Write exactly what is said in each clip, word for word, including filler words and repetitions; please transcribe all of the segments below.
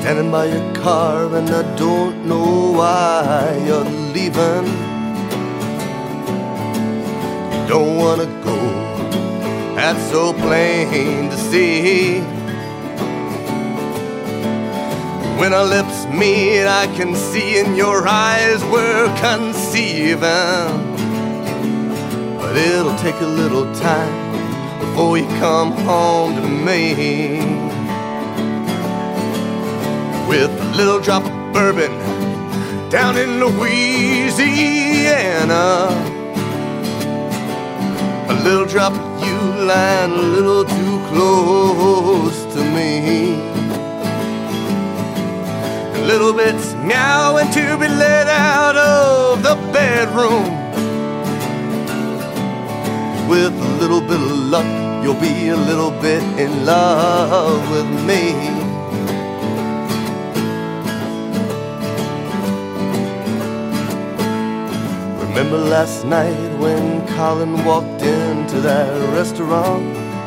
Standing by your car and I don't know why you're leaving. You don't wanna go, that's so plain to see. When our lips meet, I can see in your eyes we're conceiving. But it'll take a little time before you come home to me. With a little drop of bourbon down in Louisiana, a little drop of you lying a little too close to me. Little bits meowing to be let out of the bedroom. With a little bit of luck, you'll be a little bit in love with me. Remember last night when Colin walked into that restaurant?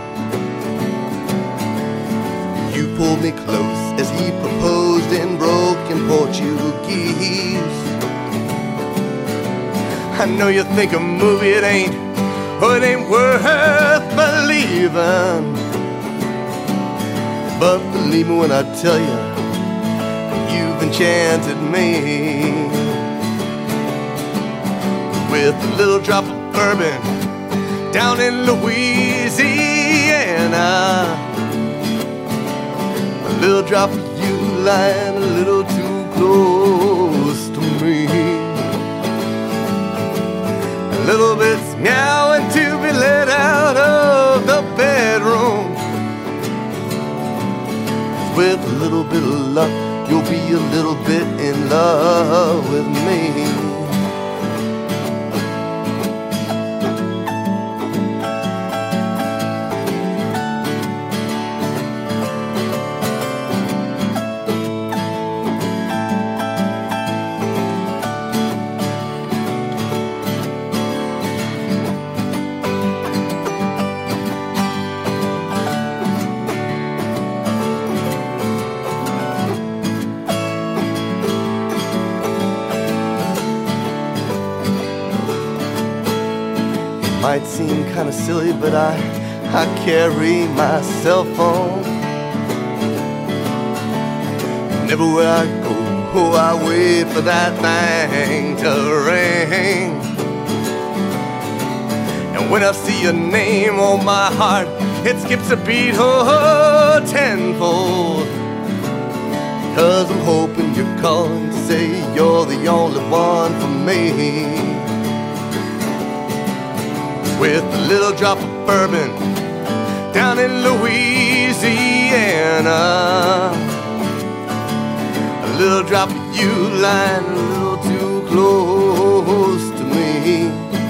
You pulled me close as he proposed in broken Portuguese. I know you think a movie it ain't, or it ain't worth believing. But believe me when I tell you, you've enchanted me. With a little drop of bourbon down in Louisiana, a little drop of you lying a little too close to me. A little bit's meowing to be let out of the bedroom. With a little bit of luck, you'll be a little bit in love with me. Might seem kinda silly, but I, I carry my cell phone. And everywhere I go, oh, I wait for that thing to ring. And when I see your name on my heart, it skips a beat, oh, tenfold. Cause I'm hoping you're calling to say you're the only one for me. With a little drop of bourbon down in Louisiana, a little drop of you lying a little too close to me.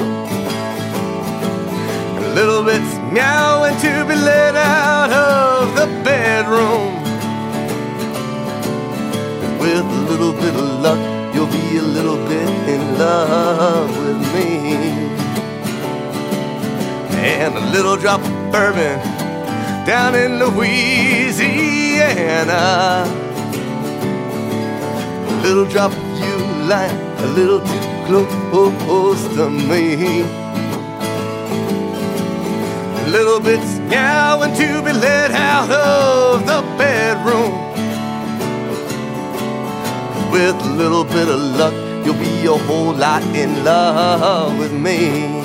A little bit's meowing to be let out of the bedroom. With a little bit of luck, you'll be a little bit in love with me. And a little drop of bourbon down in Louisiana, a little drop of you lying a little too close to me. Little bits meowing to be let out of the bedroom. With a little bit of luck, you'll be a whole lot in love with me.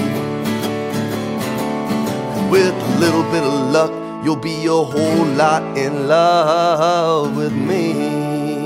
With a little bit of luck, you'll be a whole lot in love with me.